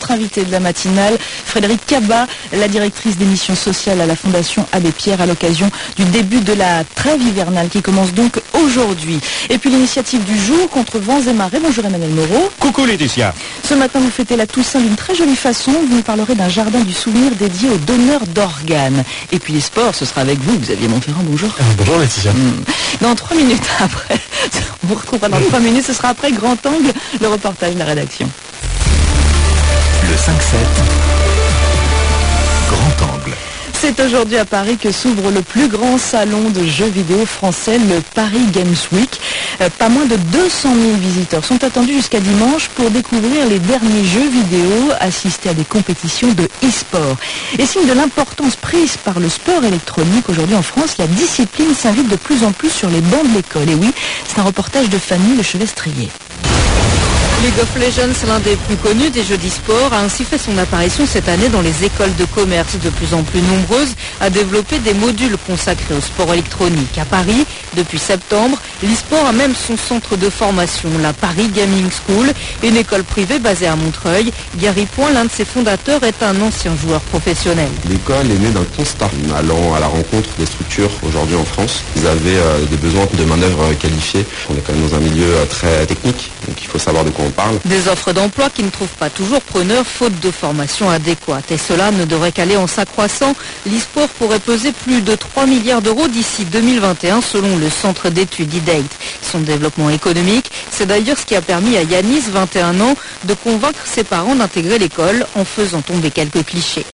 notre invitée de la matinale, Frédérique Cabat, la directrice des missions sociales à la Fondation Abbé Pierre à l'occasion du début de la trêve hivernale qui commence donc aujourd'hui. Et puis l'initiative du jour contre vents et marées. Bonjour Emmanuel Moreau. Coucou Laetitia. Ce matin, vous fêtez la Toussaint d'une très jolie façon. Vous nous parlerez d'un jardin du souvenir dédié aux donneurs d'organes. Et puis les sports, ce sera avec vous, Xavier Montferrand. Bonjour. Bonjour Laetitia. Dans 3 minutes après, on vous retrouvera dans 3 minutes, ce sera après Grand Angle, le reportage de la rédaction. Le 5-7, Grand Angle. C'est aujourd'hui à Paris que s'ouvre le plus grand salon de jeux vidéo français, le Paris Games Week. Pas moins de 200 000 visiteurs sont attendus jusqu'à dimanche pour découvrir les derniers jeux vidéo, assister à des compétitions de e-sport. Et signe de l'importance prise par le sport électronique aujourd'hui en France, la discipline s'invite de plus en plus sur les bancs de l'école. Et oui, c'est un reportage de Fanny Lechevestrier. League of Legends, l'un des plus connus des jeux d'e-sport, a ainsi fait son apparition cette année dans les écoles de commerce, de plus en plus nombreuses à développer des modules consacrés au sport électronique. À Paris, depuis septembre, l'e-sport a même son centre de formation, la Paris Gaming School, une école privée basée à Montreuil. Gary Point, l'un de ses fondateurs, est un ancien joueur professionnel. L'école est née d'un constat, allant à la rencontre des structures aujourd'hui en France. Ils avaient des besoins de main-d'œuvre qualifiée. On est quand même dans un milieu très technique, donc il faut savoir de quoi on parle. Des offres d'emploi qui ne trouvent pas toujours preneurs faute de formation adéquate. Et cela ne devrait qu'aller en s'accroissant. L'e-sport pourrait peser plus de 3 milliards d'euros d'ici 2021 selon le centre d'études e-Date. Son développement économique, c'est d'ailleurs ce qui a permis à Yanis, 21 ans, de convaincre ses parents d'intégrer l'école en faisant tomber quelques clichés.